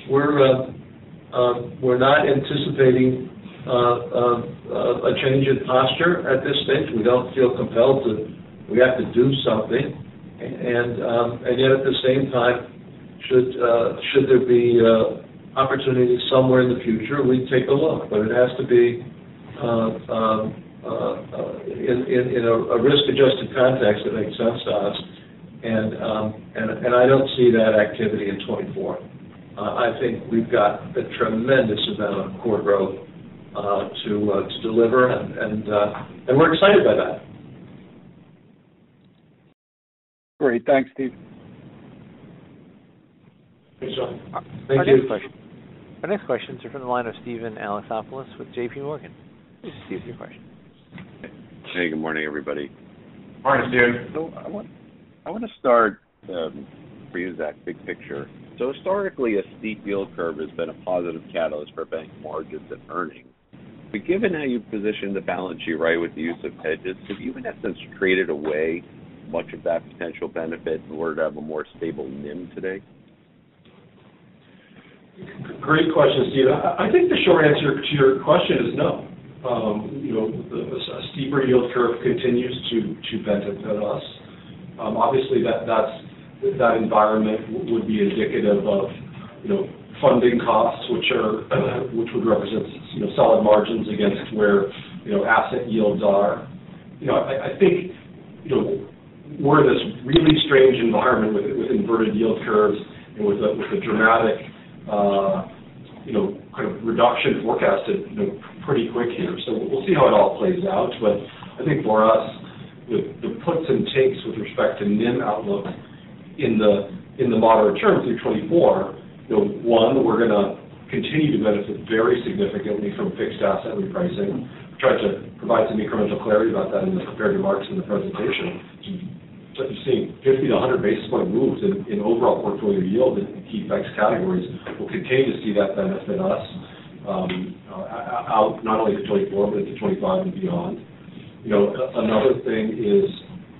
we're not anticipating a change in posture at this stage. We don't feel compelled to. We have to do something, and yet at the same time, should there be opportunities somewhere in the future, we take a look, but it has to be in a risk-adjusted context that makes sense to us, and I don't see that activity in 24. I think we've got a tremendous amount of core growth to deliver, and we're excited by that. Great, thanks, Steve. Thanks, John. Thank you. Our next questions are from the line of Steven Alexopoulos with J.P. Morgan. Please proceed with your question. Hey, good morning, everybody. Morning, Steven. So I want to start for you, Zach, big picture. So historically, a steep yield curve has been a positive catalyst for bank margins and earnings. But given how you've positioned the balance sheet right with the use of hedges, have you in essence traded away much of that potential benefit in order to have a more stable NIM today? Great question, Steve. I think the short answer to your question is no. a steeper yield curve continues to benefit us. Obviously, that environment would be indicative of funding costs, which would represent solid margins against where asset yields are. I think we're in this really strange environment with inverted yield curves and with a dramatic kind of reduction forecasted pretty quick here. So we'll see how it all plays out. But I think for us, the puts and takes with respect to NIM outlook in the moderate term through 24. One, we're going to continue to benefit very significantly from fixed asset repricing. We tried to provide some incremental clarity about that in the prepared remarks in the presentation. So you're seeing 50 to 100 basis point moves in overall portfolio yield in key fixed categories. We'll continue to see that benefit us out not only to 24 but into 25 and beyond. Another thing is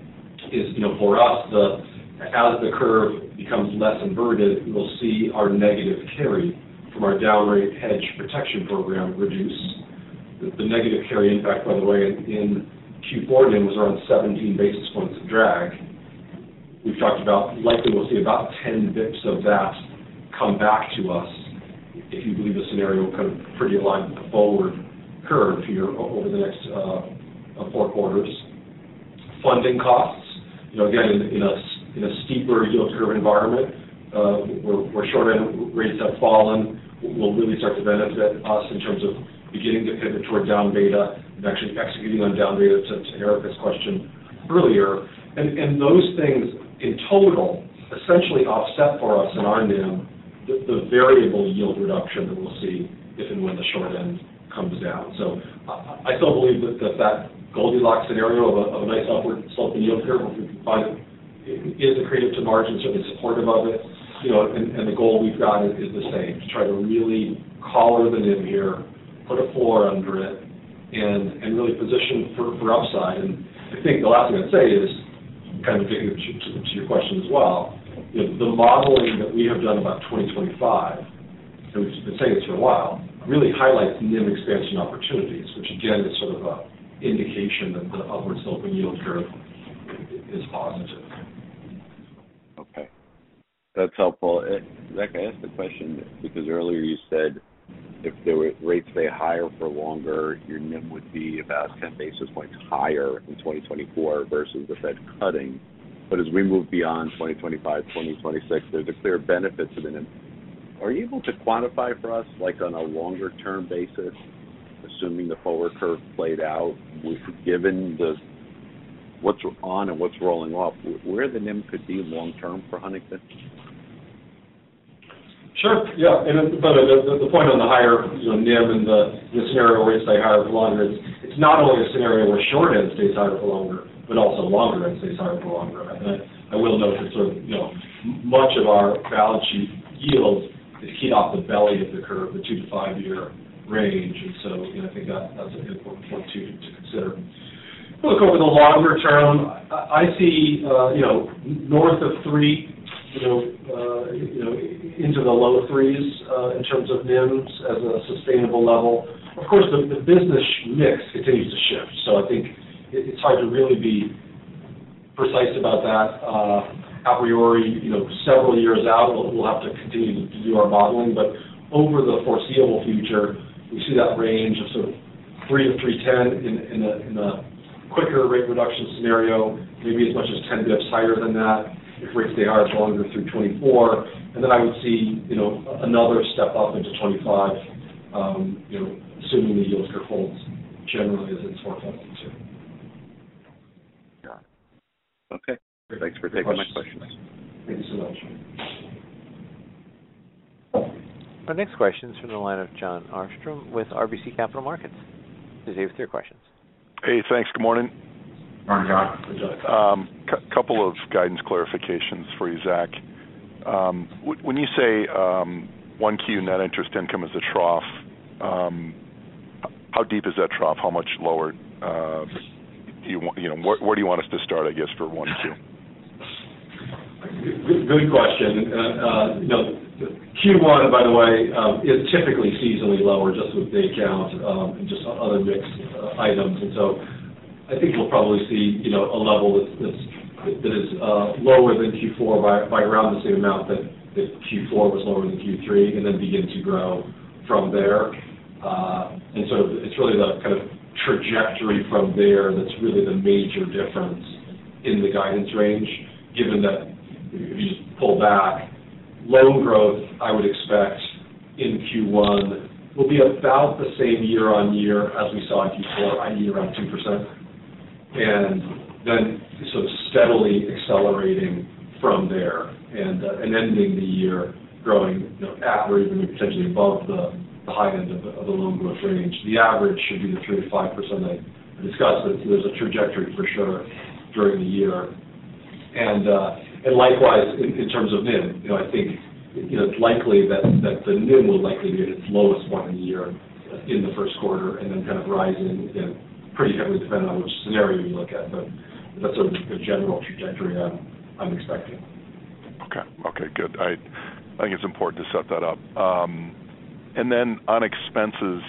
for us, as the curve becomes less inverted, we'll see our negative carry from our down rate hedge protection program reduce. The negative carry impact, by the way, in Q4 NIM was around 17 basis points of drag. We've talked about likely we'll see about 10 bips of that come back to us if you believe the scenario kind of pretty aligned with the forward curve here over the next 4 quarters. Funding costs, again, in a steeper yield curve environment, where short-end rates have fallen, will really start to benefit us in terms of beginning to pivot toward down beta and actually executing on down beta to Erica's question earlier. And those things in total essentially offset for us in our NIM the variable yield reduction that we'll see if and when the short end comes down. So I still believe that Goldilocks scenario of a nice upward sloping yield curve, if we can find it, is accretive to margins, certainly supportive of it. And the goal we've got is the same, to try to really collar the NIM here, put a floor under it, and really position for upside. And I think the last thing I'd say is, kind of digging to your question as well, the modeling that we have done about 2025, and we've been saying this for a while, really highlights NIM expansion opportunities, which again is sort of an indication that the upward sloping yield curve is positive. Okay. That's helpful. Zach, I asked the question because earlier you said if there were rates stay higher for longer, your NIM would be about 10 basis points higher in 2024 versus the Fed cutting. But as we move beyond 2025, 2026, there's a clear benefit to the NIM. Are you able to quantify for us, like on a longer-term basis, assuming the forward curve played out, given what's on and what's rolling off, where the NIM could be long-term for Huntington? Sure, yeah. But the point on the higher NIM and the scenario where rates stay higher for longer, it's not only a scenario where short end stays higher for longer, but also longer end stays higher for longer. And I will note that sort of much of our balance sheet yield is keyed off the belly of the curve, the 2 to 5 year range, and so I think that's an important point to consider. Look, over the longer term, I see north of 3. Into the low 3s in terms of NIMs as a sustainable level. Of course, the business mix continues to shift, so I think it's hard to really be precise about that a priori. Several years out, we'll have to continue to do our modeling, but over the foreseeable future, we see that range of sort of 3 to 310 in a quicker rate reduction scenario, maybe as much as 10 bips higher than that if rates stay higher for longer through 24, and then I would see, another step up into 25, assuming the yield curve holds generally as it's forecasted to. Got it. Okay. Thanks for taking my questions. Thank you so much. Our next question is from the line of Jon Arfstrom with RBC Capital Markets. Please with your questions. Hey, thanks. Good morning. Morning, John. Couple of guidance clarifications for you, Zach. When you say 1Q net interest income is a trough, how deep is that trough? How much lower do you want? Where do you want us to start? I guess for 1Q. Good question. Q1, by the way, is typically seasonally lower just with day count and just other mixed items. And so I think we'll probably see, a level that is lower than Q4 by around the same amount that Q4 was lower than Q3, and then begin to grow from there. And so it's really the kind of trajectory from there that's really the major difference in the guidance range, given that if you just pull back, loan growth, I would expect in Q1 will be about the same year-on-year as we saw in Q4, i.e. around 2%, and then sort of steadily accelerating from there and ending the year growing at or even potentially above the high end of the loan growth range. The average should be the 3 to 5% I discussed. So there's a trajectory for sure during the year. And likewise, in terms of NIM, I think it's likely that the NIM will likely be at its lowest point in the year in the first quarter, and then kind of rising again, pretty heavily depending on which scenario you look at. But that's sort of the general trajectory I'm expecting. Okay, good. I think it's important to set that up. And then on expenses,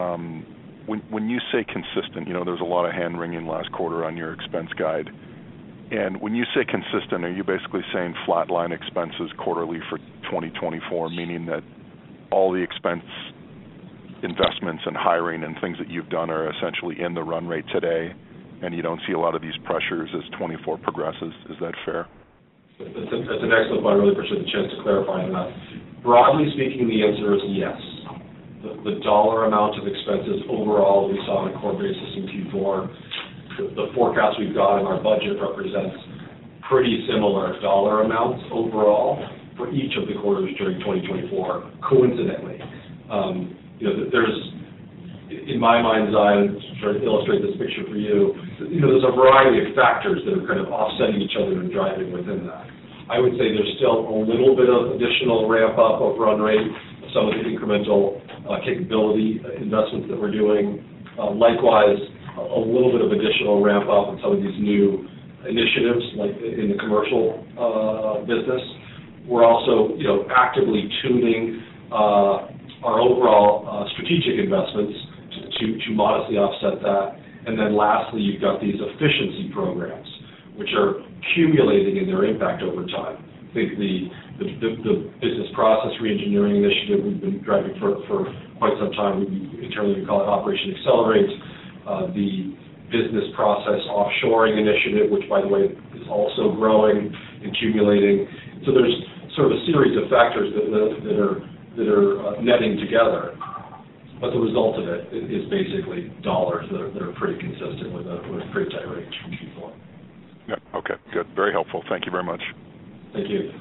when you say consistent, there's a lot of hand-wringing last quarter on your expense guide. And when you say consistent, are you basically saying flatline expenses quarterly for 2024, meaning that all the expense investments and hiring and things that you've done are essentially in the run rate today, and you don't see a lot of these pressures as 24 progresses? Is that fair? That's an excellent point. I really appreciate the chance to clarify that. Broadly speaking, the answer is yes. The dollar amount of expenses overall we saw on a core basis in Q4, the forecast we've got in our budget represents pretty similar dollar amounts overall for each of the quarters during 2024, coincidentally. There's, in my mind's eye, to try to illustrate this picture for you, there's a variety of factors that are kind of offsetting each other and driving within that. I would say there's still a little bit of additional ramp-up of run rate, some of the incremental capability investments that we're doing. Likewise, a little bit of additional ramp-up in some of these new initiatives, like in the commercial business. We're also, actively tuning our overall strategic investments to modestly offset that. And then lastly, you've got these efficiency programs, which are accumulating in their impact over time. I think the business process reengineering initiative we've been driving for quite some time. Internally we call it Operation Accelerate. The business process offshoring initiative, which by the way is also growing, accumulating. So there's sort of a series of factors that are netting together. But the result of it is basically dollars that are pretty consistent with a pretty tight range from Q4. Yeah, okay, good. Very helpful. Thank you very much. Thank you.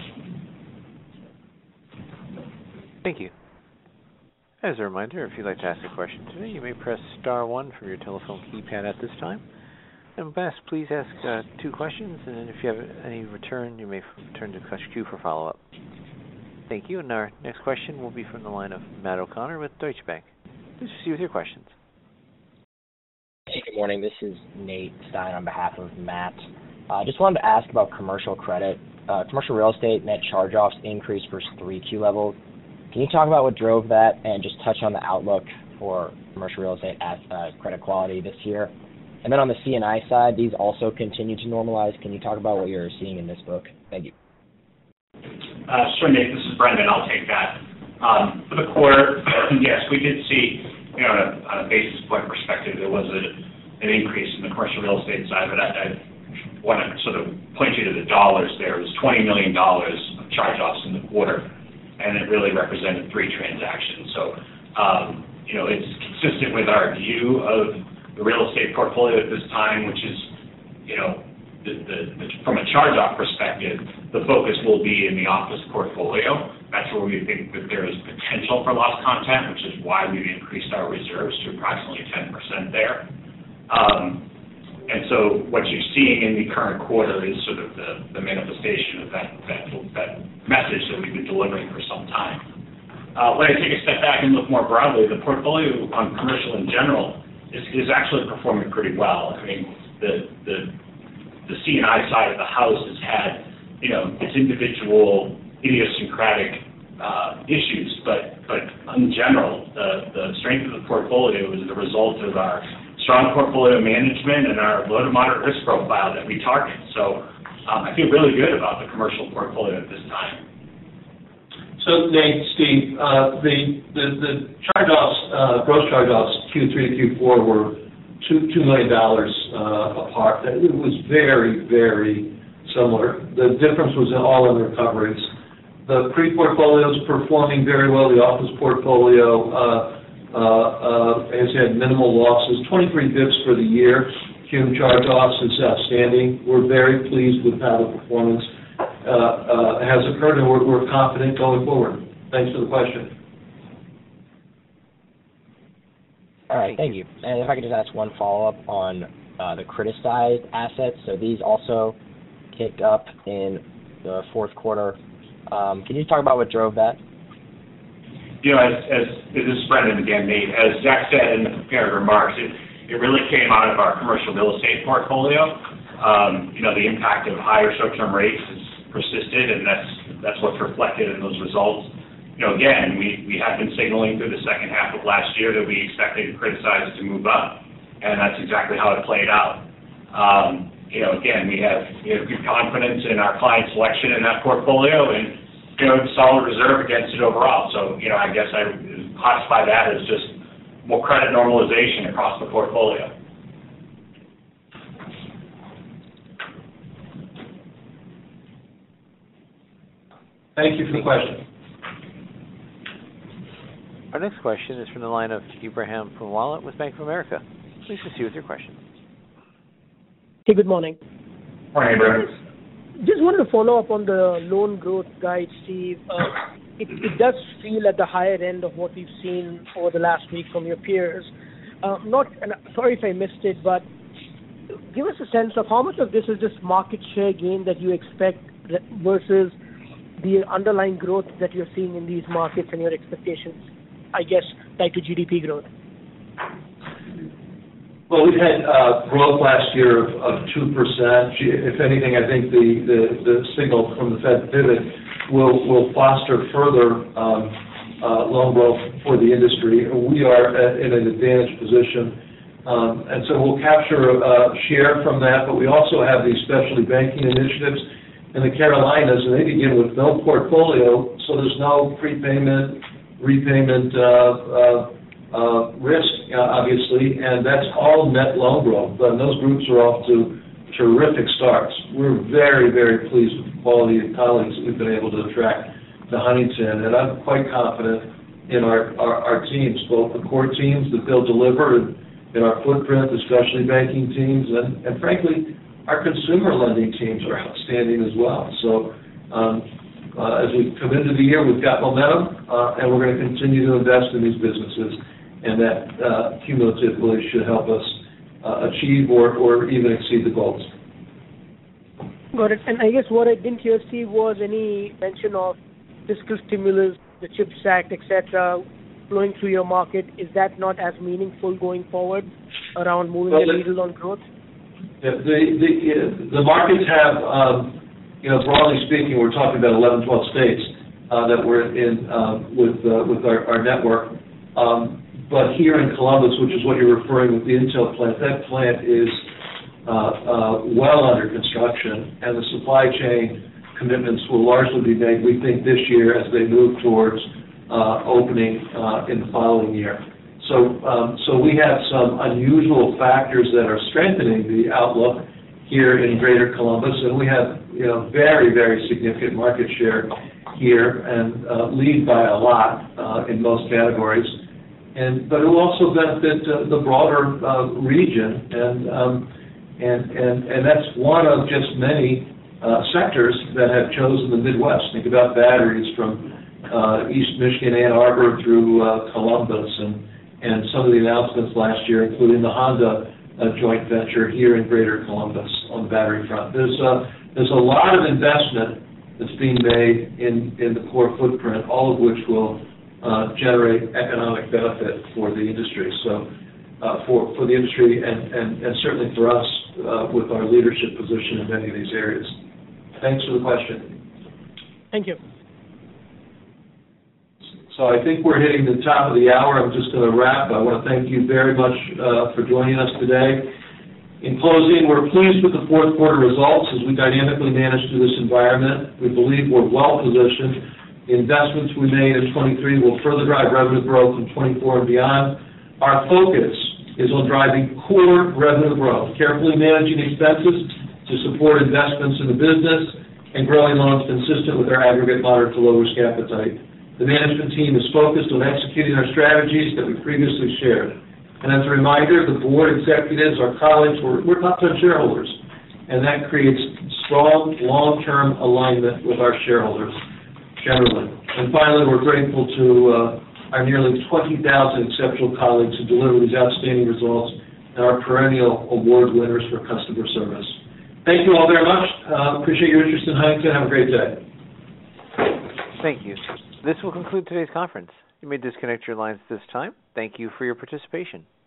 Thank you. As a reminder, if you'd like to ask a question today, you may press star 1 from your telephone keypad at this time. And best, please ask 2 questions, and then if you have any return, you may return to the queue for follow-up. Thank you. And our next question will be from the line of Matt O'Connor with Deutsche Bank. Please proceed with your questions. Hey, good morning. This is Nate Stein on behalf of Matt. I just wanted to ask about commercial credit. Commercial real estate net charge-offs increased versus 3Q levels. Can you talk about what drove that and just touch on the outlook for commercial real estate credit quality this year? And then on the C&I side, these also continue to normalize. Can you talk about what you're seeing in this book? Thank you. Sure, Nate. This is Brendan. I'll take that. For the quarter, yes, we did see, on a basis point perspective, there was an increase in the commercial real estate side, but I want to sort of point you to the dollars there. It was $20 million of charge-offs in the quarter, and it really represented 3 transactions. So, it's consistent with our view of the real estate portfolio at this time, which is, from a charge-off perspective, the focus will be in the office portfolio. That's where we think that there is potential for loss content, which is why we've increased our reserves to approximately 10% there. And so what you're seeing in the current quarter is sort of the manifestation of that message that we've been delivering for some time. When I take a step back and look more broadly, the portfolio on commercial in general is actually performing pretty well. I mean, the C&I side of the house has had, its individual idiosyncratic issues, but in general, the strength of the portfolio is the result of our strong portfolio management and our low to moderate risk profile that we target. So I feel really good about the commercial portfolio at this time. So Nate, Steve, the charge-offs, gross charge-offs Q3 to Q4 were $2 million apart. It was very, very similar. The difference was all in recoveries. The CRE portfolio is performing very well. The office portfolio has had minimal losses. 23 bips for the year. Cum charge-offs is outstanding. We're very pleased with how the performance has occurred, and we're confident going forward. Thanks for the question. All right, thank you. And if I could just ask one follow-up on the criticized assets. So these also kicked up in the fourth quarter. Can you talk about what drove that? You know, as this is Brendan again, Nate. As Zach said in the prepared remarks, it really came out of our commercial real estate portfolio. You know, the impact of higher short-term rates has persisted, and that's what's reflected in those results. You know, again, we have been signaling through the second half of last year that we expected criticized to move up, and that's exactly how it played out. You know, again, we have good confidence in our client selection in that portfolio, and solid reserve against it overall. So, I guess I classify that as just more credit normalization across the portfolio. Thank you for the question. Our next question is from the line of Ebrahim Poonawala with Bank of America. Please proceed with your question. Hey, good morning. Morning, Ebrahim. Just wanted to follow up on the loan growth guide, Steve. It does feel at the higher end of what we've seen over the last week from your peers. Sorry if I missed it, but give us a sense of how much of this is just market share gain that you expect versus the underlying growth that you're seeing in these markets and your expectations, I guess, tied to GDP growth. Well, we've had growth last year of 2%. If anything, I think the signal from the Fed pivot will foster further loan growth for the industry. We are in an advantaged position, and so we'll capture share from that, but we also have these specialty banking initiatives in the Carolinas, and they begin with no portfolio, so there's no prepayment, repayment risk, obviously, and that's all net loan growth. And those groups are off to terrific starts. We're very, very pleased with the quality of colleagues that we've been able to attract to Huntington, and I'm quite confident in our teams, both the core teams that they'll deliver in our footprint, the specialty banking teams, and frankly, our consumer lending teams are outstanding as well. So as we come into the year, we've got momentum, and we're going to continue to invest in these businesses, and that cumulatively should help us achieve or even exceed the goals. Got it. And I guess what I didn't hear, Steve, was any mention of fiscal stimulus, the CHIPS Act, et cetera, flowing through your market. Is that not as meaningful going forward around moving the needle on growth? Yeah, the markets have, broadly speaking, we're talking about 11, 12 states that we're in with our network. But here in Columbus, which is what you're referring with the Intel plant, that plant is well under construction, and the supply chain commitments will largely be made, we think, this year as they move towards opening in the following year. So we have some unusual factors that are strengthening the outlook here in Greater Columbus, and we have very, very significant market share here and lead by a lot in most categories. But it will also benefit the broader region, and that's one of just many sectors that have chosen the Midwest. Think about batteries from East Michigan, Ann Arbor through Columbus, and some of the announcements last year, including the Honda joint venture here in Greater Columbus on the battery front. There's a lot of investment that's being made in the core footprint, all of which will generate economic benefit for the industry. So for the industry and certainly for us with our leadership position in many of these areas. Thanks for the question. Thank you. So I think we're hitting the top of the hour. I'm just going to wrap. I want to thank you very much for joining us today. In closing, we're pleased with the fourth quarter results as we dynamically manage through this environment. We believe we're well positioned. The investments we made in 23 will further drive revenue growth in 24 and beyond. Our focus is on driving core revenue growth, carefully managing expenses to support investments in the business, and growing loans consistent with our aggregate moderate to low risk appetite. The management team is focused on executing our strategies that we previously shared. And as a reminder, the board, executives, our colleagues, we're top-10 shareholders, and that creates strong long-term alignment with our shareholders generally. And finally, we're grateful to our nearly 20,000 exceptional colleagues who deliver these outstanding results and our perennial award winners for customer service. Thank you all very much. Appreciate your interest in Huntington. Have a great day. Thank you. This will conclude today's conference. You may disconnect your lines at this time. Thank you for your participation.